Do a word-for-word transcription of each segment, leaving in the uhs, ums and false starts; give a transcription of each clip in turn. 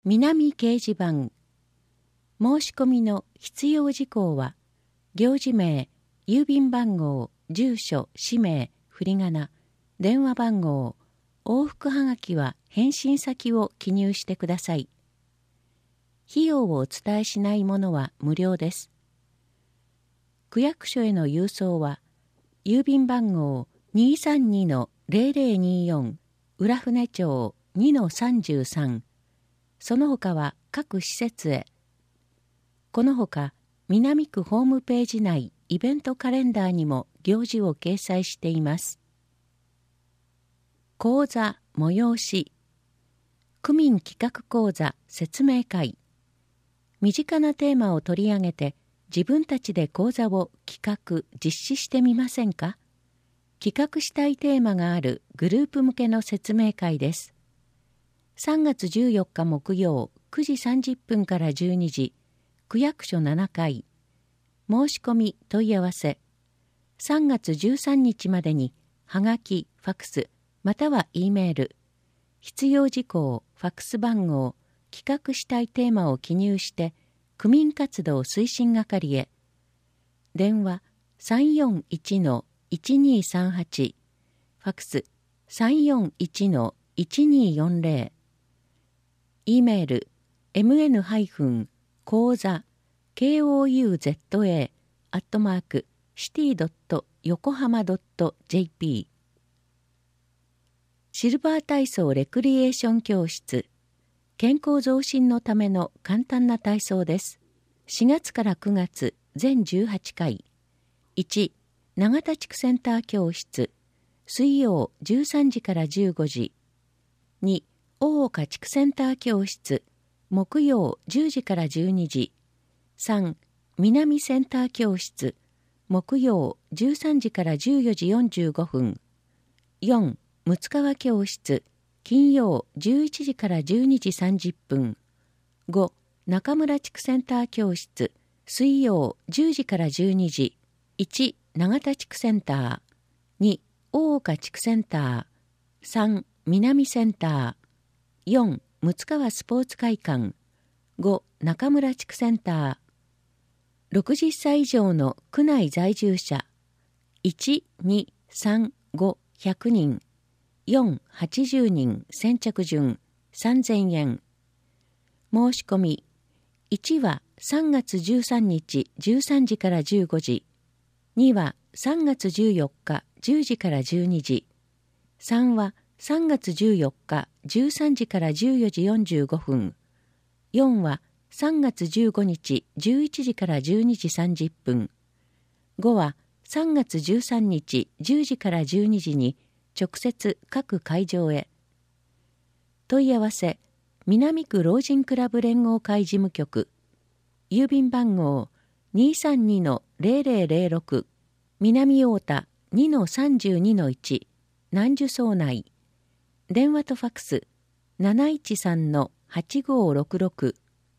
南掲示板。申し込みの必要事項は、行事名、郵便番号、住所、氏名、振り仮名、電話番号、往復はがきは返信先を記入してください。費用をお伝えしないものは無料です。区役所への郵送は、郵便番号 にーさんにのゼロゼロにーよん 浦船町 にのさんじゅうさん、その他は各施設へ。このほか、南区ホームページ内イベントカレンダーにも行事を掲載しています。講座、催し、区民企画講座説明会。身近なテーマを取り上げて、自分たちで講座を企画・実施してみませんか？企画したいテーマがあるグループ向けの説明会です。さんがつじゅうよっか木曜くじさんじゅっぷんからじゅうにじ、区役所ななかい。申し込み問い合わせ。さんがつじゅうさんにちまでに、はがき、ファクス、または E メール、必要事項、ファクス番号、企画したいテーマを記入して、区民活動推進係へ。電話 さんよんいちのいちにさんはち、ファクス さんよんいちのいちによんゼロ、E メール エムエヌ 講座 ケーオーユーゼットエー アットマークシティドットヨコハマドットジェーピー。シルバー体操レクリエーション教室。健康増進のための簡単な体操です。しがつからくがつ全じゅうはちかい。いち、永田地区センター教室。水曜じゅうさんじからじゅうごじ。に、大岡地区センター教室。木曜じゅうじからじゅうにじ。さん、南センター教室。木曜じゅうさんじからじゅうよじよんじゅうごふん。よん、六川教室。金曜じゅういちじからじゅうにじさんじゅっぷん。ご、中村地区センター教室。水曜じゅうじからじゅうにじ。いち、永田地区センター。に、大岡地区センター。さん、南センター。よん、六川スポーツ会館。ご、中村地区センター。ろくじゅっさい以上の区内在住者。いち、に、さん、ご、ひゃくにん。よん、はちじゅうにん先着順さんぜんえん。申し込み。いちはさんがつじゅうさんにちじゅうさんじからじゅうごじ。にはさんがつじゅうよっかじゅうじからじゅうにじ。さんはさんがつじゅうよっかじゅうさんじからじゅうよじよんじゅうごふん。よんはさんがつじゅうごにちじゅういちじからじゅうにじさんじゅっぷん。ごはさんがつじゅうさんにちじゅうじからじゅうにじに直接各会場へ。問い合わせ、南区老人クラブ連合会事務局。郵便番号 にーさんにのゼロゼロゼロろく、南太田 にのさんじゅうにのいち、南樹荘内。電話とファクス なないちさんのはちごーろくろく。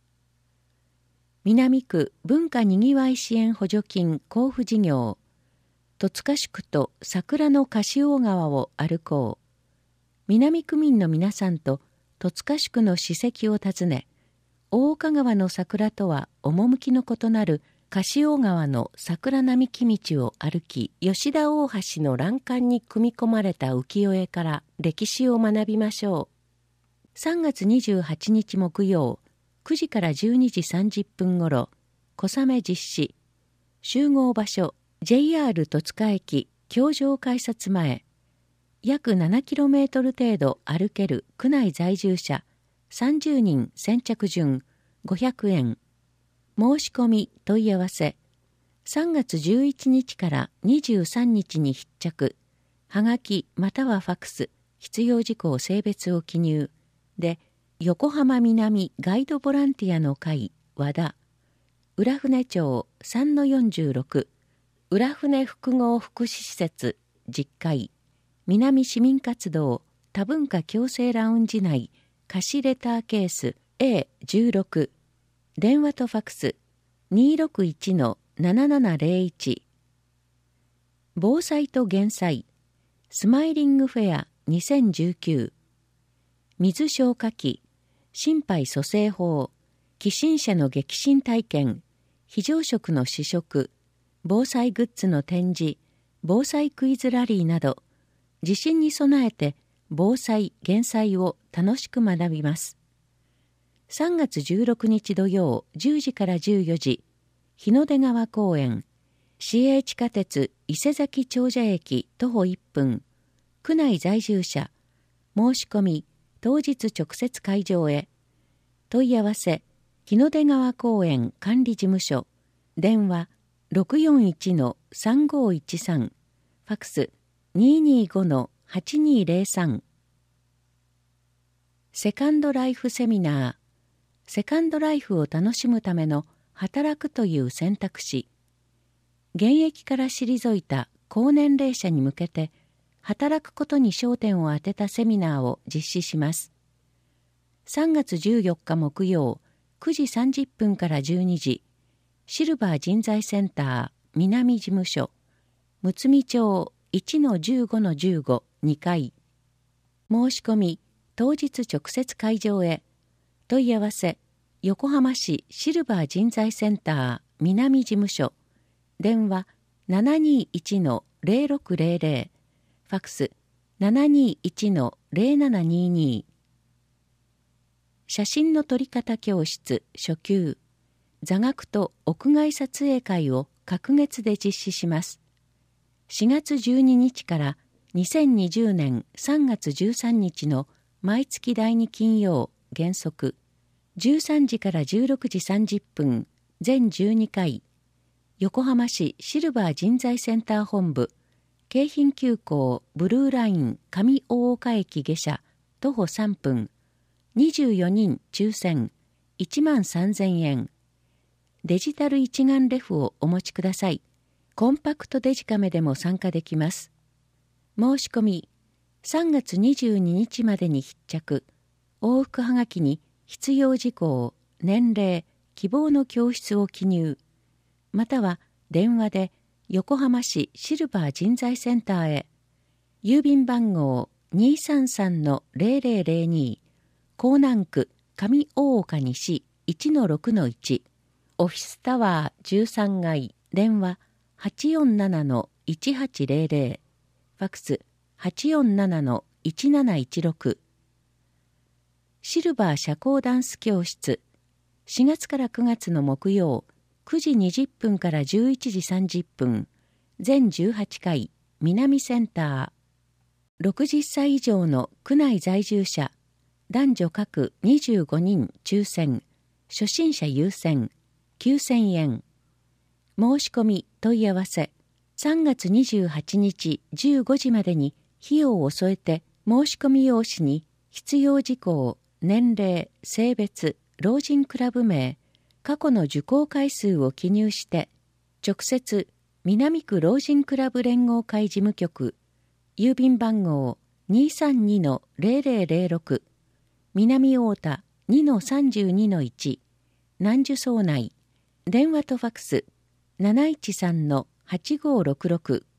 南区文化にぎわい支援補助金交付事業。戸塚宿と桜の樫尾川を歩こう。南区民の皆さんと戸塚宿の史跡を訪ね、大岡川の桜とは趣の異なる樫尾川の桜並木道を歩き、吉田大橋の欄干に組み込まれた浮世絵から歴史を学びましょう。さんがつにじゅうはちにち木曜、くじからじゅうにじさんじゅっぷんごろ、小雨実施。集合場所、ジェイアール 戸塚駅橋上改札前。約ななキロメートル程度歩ける区内在住者さんじゅうにん先着順ごひゃくえん。申し込み問い合わせ。さんがつじゅういちにちからにじゅうさんにちに必着。はがきまたはファクス、必要事項性別を記入。で、横浜南ガイドボランティアの会和田。浦船町 さんのよんじゅうろく。浦船複合福祉施設じゅっかい。南市民活動多文化共生ラウンジ内貸しレターケース エーじゅうろく。電話とファクス にーろくいちのななななゼロいち。防災と減災スマイリングフェアにせんじゅうきゅう。水消火器心肺蘇生法、寄進者の激震体験、非常食の試食、防災グッズの展示、防災クイズラリーなど、地震に備えて防災・減災を楽しく学びます。さんがつじゅうろくにち土曜じゅうじからじゅうよじ、日の出川公園、市営地下鉄伊勢崎長者駅徒歩いっぷん、区内在住者、申し込み、当日直接会場へ。問い合わせ、日の出川公園管理事務所、電話 ろくよんいちのさんごいちさん、ファクス にーにーごのはちにーぜろさん。セカンドライフセミナー、セカンドライフを楽しむための働くという選択肢。現役から退いた高年齢者に向けて、働くことに焦点を当てたセミナーを実施します。さんがつじゅうよっか木曜くじさんじゅっぷんからじゅうにじ、シルバー人材センター南事務所、むつみ町 いちのじゅうごのじゅうご にかい。申し込み、当日直接会場へ。問い合わせ、横浜市シルバー人材センター南事務所、電話 ななにーいちのぜろろくぜろぜろ、ファクス ななにーいちのぜろななにーにー。写真の撮り方教室初級、座学と屋外撮影会を隔月で実施します。しがつじゅうににちからにせんにじゅうねんさんがつじゅうさんにちの毎月だいに金曜原則、じゅうさんじからじゅうろくじさんじゅっぷん、全じゅうにかい、横浜市シルバー人材センター本部、京浜急行ブルーライン上大岡駅下車、徒歩さんぷん、にじゅうよにん抽選、いちまんさんぜんえん。デジタル一眼レフをお持ちください。コンパクトデジカメでも参加できます。申し込み、さんがつにじゅうににちまでに必着。往復はがきに必要事項、年齢、希望の教室を記入。または電話で横浜市シルバー人材センターへ。郵便番号 にーさんさんのぜろぜろぜろに、港南区上大岡西 いちのろくのいち、オフィスタワーじゅうさんがい、電話 はちよんななのいちはちぜろぜろ、ファクス はちよんななのいちなないちろく。シルバー社交ダンス教室、しがつからくがつの木曜くじにじゅっぷんからじゅういちじさんじゅっぷん、全じゅうはちかい南センター。ろくじゅっさい以上の区内在住者、男女各にじゅうごにん抽選、初心者優先、きゅうせんえん。申し込み問い合わせ、さんがつにじゅうはちにちじゅうごじまでに費用を添えて申し込み用紙に必要事項、年齢、性別、老人クラブ名、過去の受講回数を記入して、直接南区老人クラブ連合会事務局、郵便番号 にーさんにのぜろぜろぜろろく、南太田 にのさんじゅうにのいち、南樹荘内、電話とファクス なないちさんのはちごーろくろく